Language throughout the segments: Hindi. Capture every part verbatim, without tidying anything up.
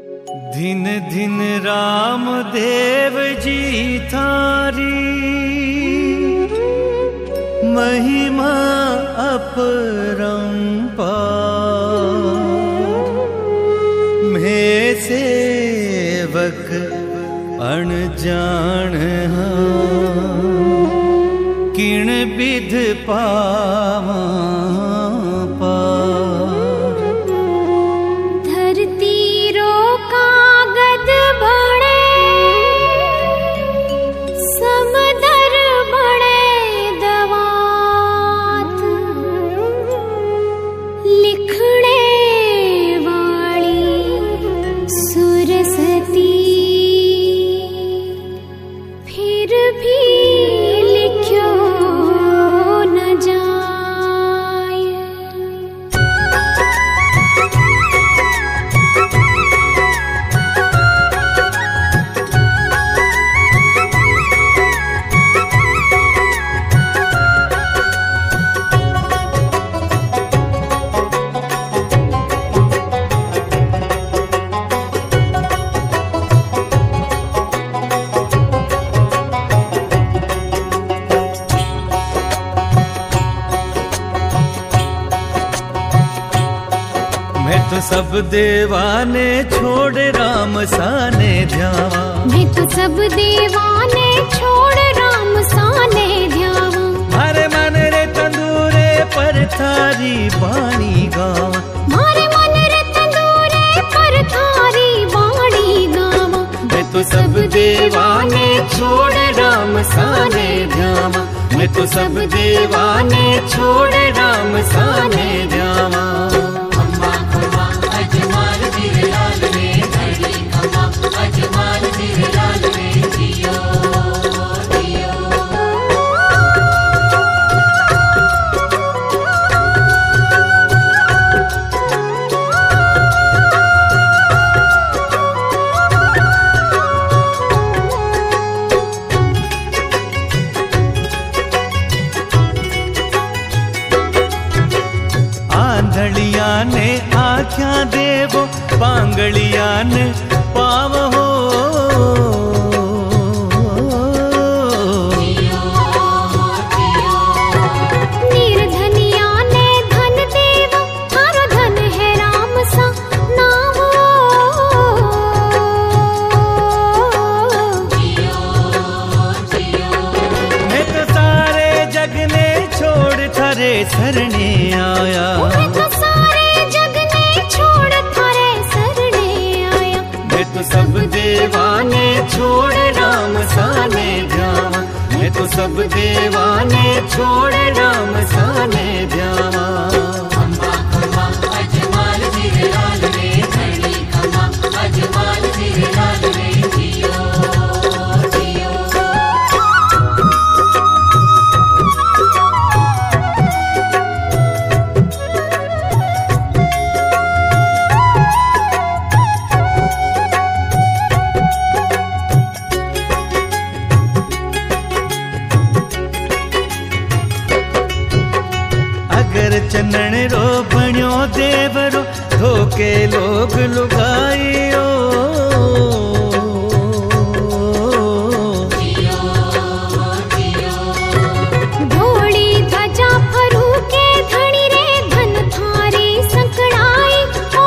दिन दिन राम देव जी थारी महिमा अपरंपार। मैं सेवक अनजान किण विध पावा पार। धरती रो कागद बड़े समदर बड़े दवात। लिखने वाली सुरसती फिर भी लिख्यो न जाए। मैं तो सब देवाने छोड़ राम साने ध्यावा। मैं तो सब देवाने छोड़ राम साने ध्यावा। मारे मन रे तंदूरे पर थारी बाणी गावा। मारे मन रे तंदूरे पर थारी बाणी गावा। मैं तो सब देवाने छोड़ राम साने ध्यावा। मैं तो सब देवाने छोड़ राम साने ध्यावा। आंधलिया ने आख्या देवो पांगलिया ने पावहो। निर्धनिया ने धन देवो थारो धन है राम सा नामो। मैं तो सारे जग ने छोड़ थारे सरने आया। मैं तो सारे जग ने छोड़ थारे सरने आया। मैं तो सब देवाने छोड़ राम साने ध्यावा। मैं तो सब देवाने छोड़ राम साने ध्यावा। चनन रो बण्यो देवरो धोके लोग लुगाइयो। घोड़ी ध्वजा फरू के धनी रे धन थारी संकड़ाई। ओ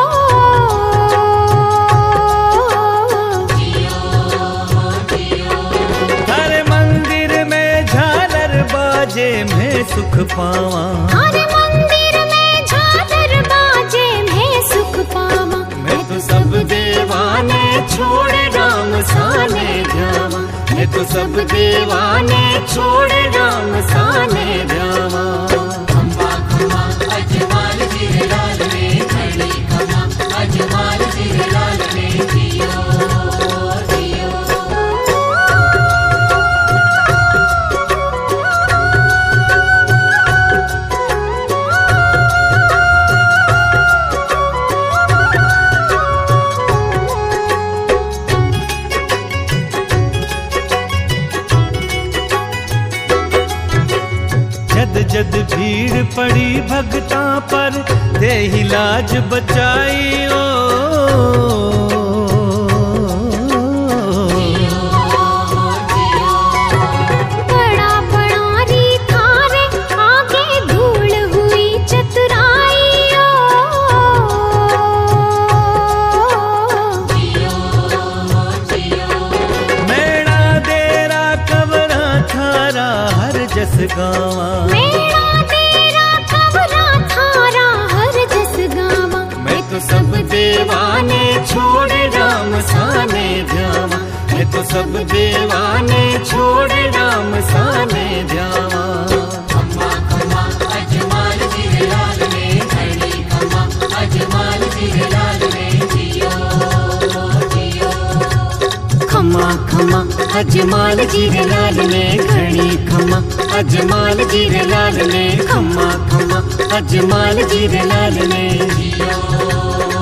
हर मंदिर में झालर बाजे मैं सुख पावा। हर मंदिर में झालर बाजे मैं सुख पावा। मैं तो सब देवाने छोड़ राम साने ध्यावा। मैं तो सब देवाने छोड़ राम साने ध्यावा। जद भीड़ पड़ी भगता पर दे ही लाज बचाई ओ। गावा। मेरा तेरा कबरा थारा हर जस गावा। मैं तो सब देवाने छोड़ राम साने ध्यावा। मैं तो सब देवाने छोड़ राम साने ध्यावा। खम्मा खम्मा अजमाल जी लाल में घड़ी खम्मा अजमाल जी लाल में जियो जियो। खम्मा खम्मा अजमाल जीरे लाल में घड़ी खम्मा अजमाल जीरे लाल में खम्मा खम्मा अजमाल जीरे लाल में जियो।